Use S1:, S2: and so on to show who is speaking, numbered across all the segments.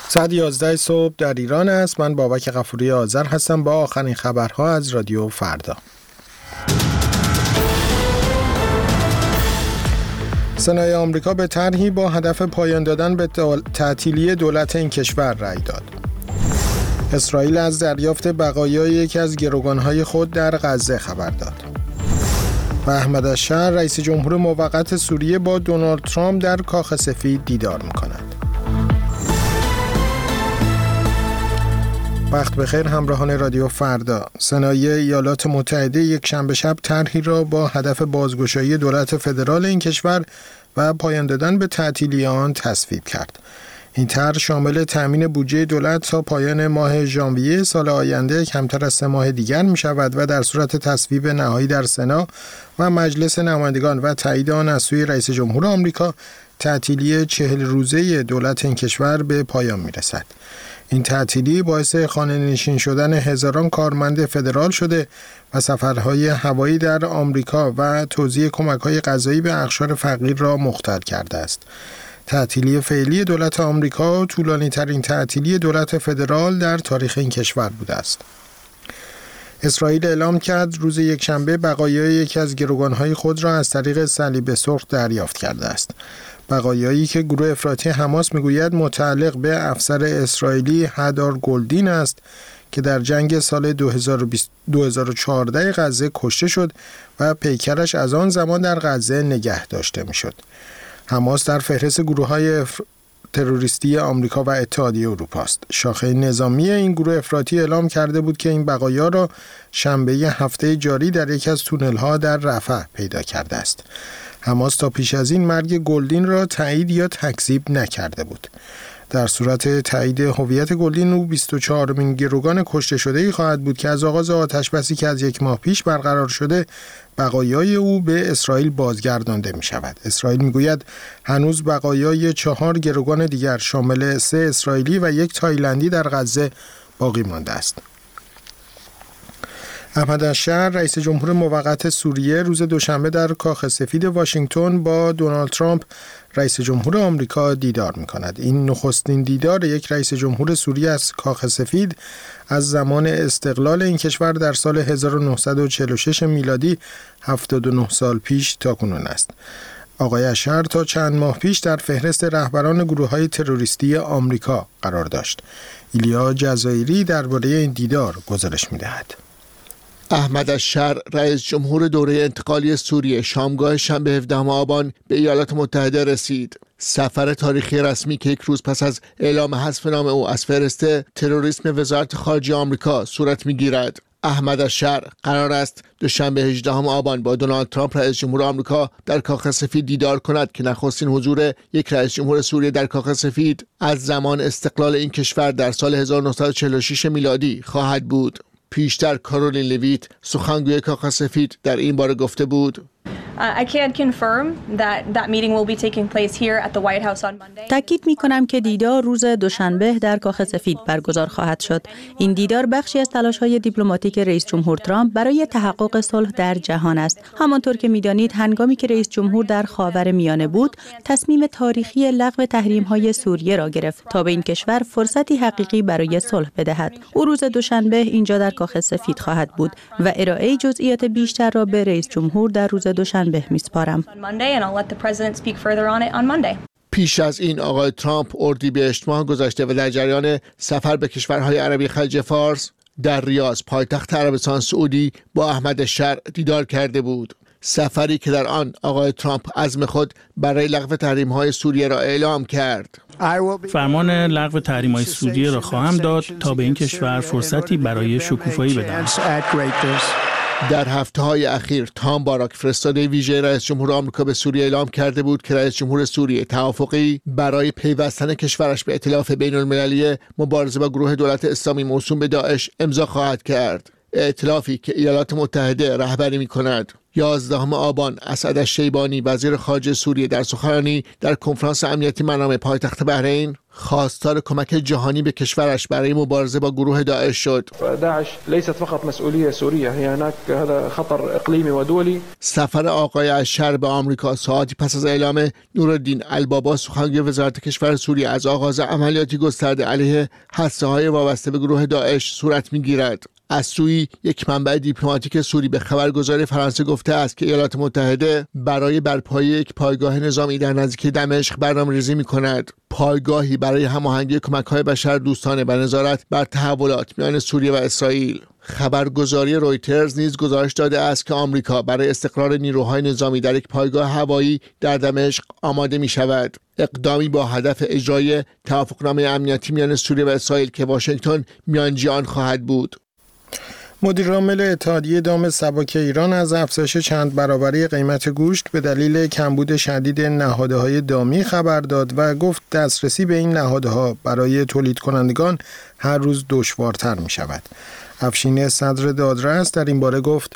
S1: ساعت 11 صبح در ایران است. من بابک غفوری آذر هستم با آخرین خبرها از رادیو فردا. سنای آمریکا به طرحی با هدف پایان دادن به تعطیلی دولت این کشور رأی داد. اسرائیل از دریافت بقایای یکی از گروگان‌های خود در غزه خبر داد. و احمد الشر رئیس جمهور موقت سوریه با دونالد ترامپ در کاخ سفید دیدار می‌کند. وقت بخیر همراهان رادیو فردا. سنای ایالات متحده یک شنبه شب طرحی را با هدف بازگشایی دولت فدرال این کشور و پایان دادن به تعطیلی آن تصویب کرد. این طرح شامل تامین بودجه دولت تا پایان ماه ژانویه سال آینده کمتر از 3 ماه دیگر می شود و در صورت تصویب نهایی در سنا و مجلس نمایندگان و تایید آن از سوی رئیس جمهور آمریکا، تعطیلی 40 روزه دولت این کشور به پایان می رسد. این تعطیلی باعث خانه‌نشین شدن هزاران کارمند فدرال شده و سفرهای هوایی در آمریکا و توزیع کمک‌های غذایی به اقشار فقیر را مختل کرده است. تعطیلی فعلی دولت آمریکا طولانی‌ترین تعطیلی دولت فدرال در تاریخ این کشور بوده است. اسرائیل اعلام کرد روز یکشنبه بقایای یکی از گروگان‌های خود را از طریق صلیب سرخ دریافت کرده است. بقایایی که گروه افراطی حماس میگوید متعلق به افسر اسرائیلی هدار گلدین است که در جنگ سال 2014 غزه کشته شد و پیکرش از آن زمان در غزه نگه داشته میشد. حماس در فهرست گروه‌های تروریستی آمریکا و اتحادیه اروپا است. شاخه نظامی این گروه افراطی اعلام کرده بود که این بقایا را شنبه هفته جاری در یکی از تونل‌ها در رفح پیدا کرده است. حماس تا پیش از این مرگ گلدین را تایید یا تکذیب نکرده بود. در صورت تایید هویت گلدین، او 24مین گروگان کشته شده‌ای خواهد بود که از آغاز آتش‌بسی که از 1 ماه پیش برقرار شده بقایای او به اسرائیل بازگردانده می شود. اسرائیل می گوید هنوز بقایای 4 گروگان دیگر شامل 3 اسرائیلی و 1 تایلندی در غزه باقی مانده است. احمد الشر رئیس جمهور موقت سوریه روز دوشنبه در کاخ سفید واشنگتن با دونالد ترامپ رئیس جمهور آمریکا دیدار می‌کند. این نخستین دیدار یک رئیس جمهور سوریه از کاخ سفید از زمان استقلال این کشور در سال 1946 میلادی 79 سال پیش تاکنون است. آقای الشر تا چند ماه پیش در فهرست رهبران گروه‌های تروریستی آمریکا قرار داشت. ایلیا جزایری درباره این دیدار گزارش می‌دهد.
S2: احمد الشر رئیس جمهور دوره انتقالی سوریه شامگاه شنبه 17 آبان به ایالات متحده رسید. سفر تاریخی رسمی که 1 روز پس از اعلام حذف نام او از فهرست تروریسم وزارت خارجه آمریکا صورت می‌گیرد. احمد الشر قرار است دوشنبه 18 آبان با دونالد ترامپ رئیس جمهور آمریکا در کاخ سفید دیدار کند که نخستین حضور یک رئیس جمهور سوریه در کاخ سفید از زمان استقلال این کشور در سال 1946 میلادی خواهد بود. پیشتر کارولین لویت سخنگوی کاخ سفید در این باره گفته بود:
S3: تاکید می‌کنم که دیدار روز دوشنبه در کاخ سفید برگزار خواهد شد. این دیدار بخشی از تلاش‌های دیپلماتیک رئیس جمهور ترامپ برای تحقق صلح در جهان است. همانطور که می‌دانید هنگامی که رئیس جمهور در خاورمیانه بود، تصمیم تاریخی لغو تحریم‌های سوریه را گرفت تا به این کشور فرصتی حقیقی برای صلح بدهد. او روز دوشنبه اینجا در کاخ سفید خواهد بود و ارائه جزئیات بیشتر را به رئیس جمهور در روز دوشنبه میسپارم.
S2: پیش از این آقای ترامپ اردیبهشت ماه گذشته و در جریان سفر به کشورهای عربی خلیج فارس در ریاض پایتخت عربستان سعودی با احمد الشر دیدار کرده بود. سفری که در آن آقای ترامپ عزم خود برای لغو تحریم‌های سوریه را اعلام کرد.
S4: فرمان لغو تحریم‌های سوریه را خواهم داد تا به این کشور فرصتی برای شکوفایی بدهم.
S2: در هفته‌های اخیر تام باراک فرستاده ویژه رئیس جمهور آمریکا به سوریه اعلام کرده بود که رئیس جمهور سوریه توافقی برای پیوستن کشورش به ائتلاف بین‌المللی مبارزه با گروه دولت اسلامی موسوم به داعش امضا خواهد کرد. ائتلافی که ایالات متحده رهبری می‌کند. 11 آبان اسعد الشیبانی وزیر خارجه سوریه در سخنرانی در کنفرانس امنیتی منامه پایتخت بحرین خواستار کمک جهانی به کشورش برای مبارزه با گروه داعش شد.
S5: داعش لیست فقط مسئولیت سوریه، هناك هذا خطر اقلیمی و دولی.
S2: سفر آقای الشر به آمریکا ساعتی پس از اعلام نورالدین البابا سخنگوی وزارت کشور سوریه از آغاز عملیاتی گسترده علیه هسته‌های وابسته به گروه داعش صورت می‌گیرد. از سوی یک منبع دیپلماتیک سوری به خبرگزاری فرانسه گفته است که ایالات متحده برای برپایی یک پایگاه نظامی در نزدیکی دمشق برنامه‌ریزی می‌کند. پایگاهی برای هماهنگی کمک‌های بشردوستانه و نظارت بر تحولات میان سوریه و اسرائیل. خبرگزاری رویترز نیز گزارش داده است که آمریکا برای استقرار نیروهای نظامی در یک پایگاه هوایی در دمشق آماده می‌شود. اقدامی با هدف اجرای توافقنامه امنیتی میان سوریه و اسرائیل که واشنگتن میانجی آن خواهد بود.
S1: مدیرعامل اتحادیه دام سباک ایران از افزایش چند برابری قیمت گوشت به دلیل کمبود شدید نهادهای دامی خبر داد و گفت دسترسی به این نهادها برای تولید کنندگان هر روز دشوارتر می شود. افشین صدر دادرس در این باره گفت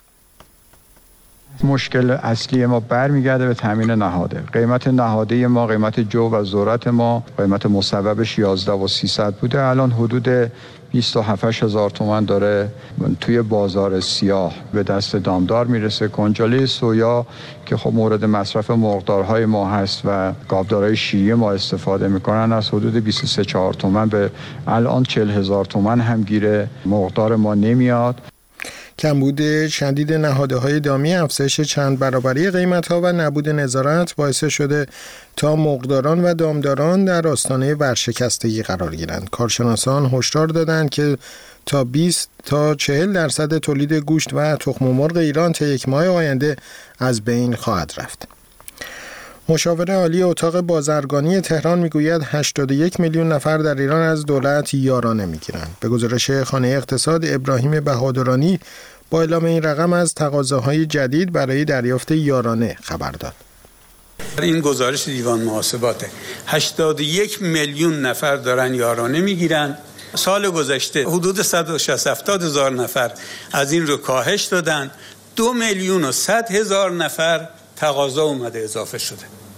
S6: مشکل اصلی ما برمیگرده به تامین نهاده. قیمت نهاده ما، قیمت جو و ذرت ما، قیمت مصوبش 11,300 بوده، الان حدود 27,000 تومان داره توی بازار سیاه به دست دامدار میرسه. کنجاله سویا که خب مورد مصرف مرغدارهای ما هست و گاودارهای شیری ما استفاده میکنن از حدود 23-4 تومان به الان 40,000 تومان هم گیره مرغدار ما نمیاد.
S1: کمبود شدید نهادهای دامی، افزایش چند برابری قیمت‌ها و نبود نظارت باعث شده تا مرغداران و دامداران در آستانه ورشکستگی قرار گیرند. کارشناسان هشدار دادند که تا 20 تا 40% تولید گوشت و تخم مرغ ایران تا یک ماه آینده از بین خواهد رفت. مشاور عالی اتاق بازرگانی تهران میگوید 81 میلیون نفر در ایران از دولت یارانه میگیرند. به گزارش خانه اقتصاد ابراهیم بهادرانی با اعلام این رقم از تقاضاهای جدید برای دریافت یارانه خبر داد.
S7: این گزارش دیوان محاسباته. 81 میلیون نفر دارن یارانه میگیرن. سال گذشته حدود 160,000 نفر از این رو کاهش دادن. 2,100,000 نفر تقاضا اومده اضافه شده.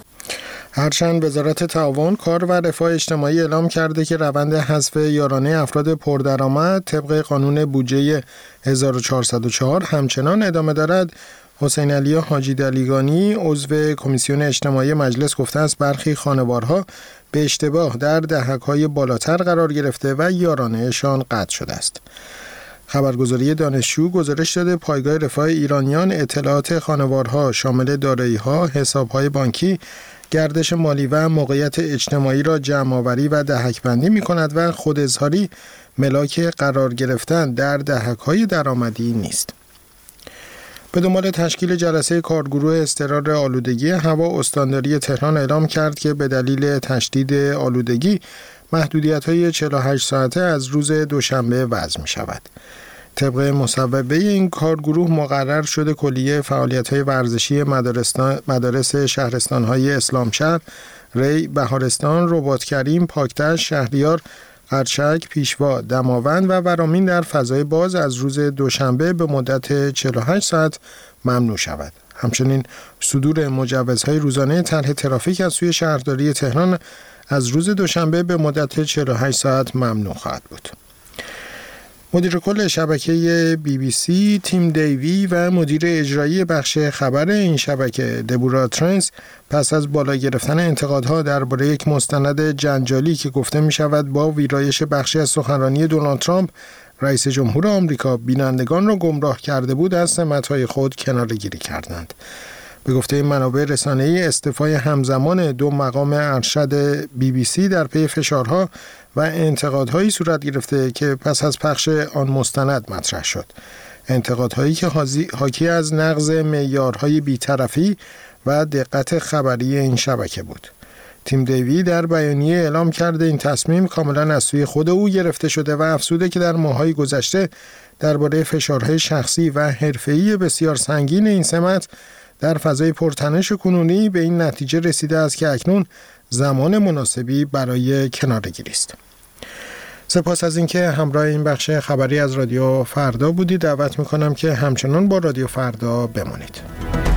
S1: هرچند وزارت تعاون، کار و رفاه اجتماعی اعلام کرده که روند حذف یارانه افراد پردرآمد طبق قانون بودجه 1404 همچنان ادامه دارد، حسین علی حاجی دلیگانی عضو کمیسیون اجتماعی مجلس گفته است برخی خانوارها به اشتباه در دهک‌های بالاتر قرار گرفته و یارانه‌شان قطع شده است. خبرگزاری دانشجو گزارش داده پایگاه رفاه ایرانیان اطلاعات خانوارها شامل دارایی‌ها، حساب‌های بانکی، گردش مالی و موقعیت اجتماعی را جمع‌آوری و دهک‌بندی می‌کند و خود اظهاری ملاک قرار گرفتن در دهک‌های درآمدی نیست. به دنبال تشکیل جلسه کارگروه اضطرار آلودگی هوا، استانداری تهران اعلام کرد که به دلیل تشدید آلودگی محدودیت‌های 48 ساعته از روز دوشنبه وضع می‌شود. طبق مصوبه این کارگروه مقرر شده کلیه فعالیت‌های ورزشی مدارس شهرستان‌های اسلامشهر، ری، بهارستان، رباط‌کریم، پاکتش، شهریار، قرچک، پیشوا، دماوند و ورامین در فضای باز از روز دوشنبه به مدت 48 ساعت ممنوع شود. همچنین صدور مجوزهای روزانه طرح ترافیک از سوی شهرداری تهران از روز دوشنبه به مدت 48 ساعت ممنوع خواهد بود. مدیر کل شبکه BBC تیم دیوی و مدیر اجرایی بخش خبر این شبکه دبورا ترنس پس از بالا گرفتن انتقادها درباره یک مستند جنجالی که گفته می شود با ویرایش بخشی از سخنرانی دونالد ترامپ رئیس جمهور آمریکا بینندگان را گمراه کرده بود از سمت‌های خود کناره‌گیری کردند. به گفته منابع رسانه‌ای استعفای همزمان دو مقام ارشد BBC در پی فشارها و انتقادهایی صورت گرفته که پس از پخش آن مستند مطرح شد. انتقادهایی که حاکی از نقض معیارهای بی‌طرفی و دقت خبری این شبکه بود. تیم دیوی در بیانیه اعلام کرده این تصمیم کاملا از سوی خود او گرفته شده و افزوده که در ماه‌های گذشته درباره فشارهای شخصی و حرفه‌ای بسیار سنگین این سمت در فضای پرتنش کنونی به این نتیجه رسیده است که اکنون زمان مناسبی برای کناره‌گیری است. سپاس از اینکه همراه این بخش خبری از رادیو فردا بودید. دعوت میکنم که همچنان با رادیو فردا بمانید.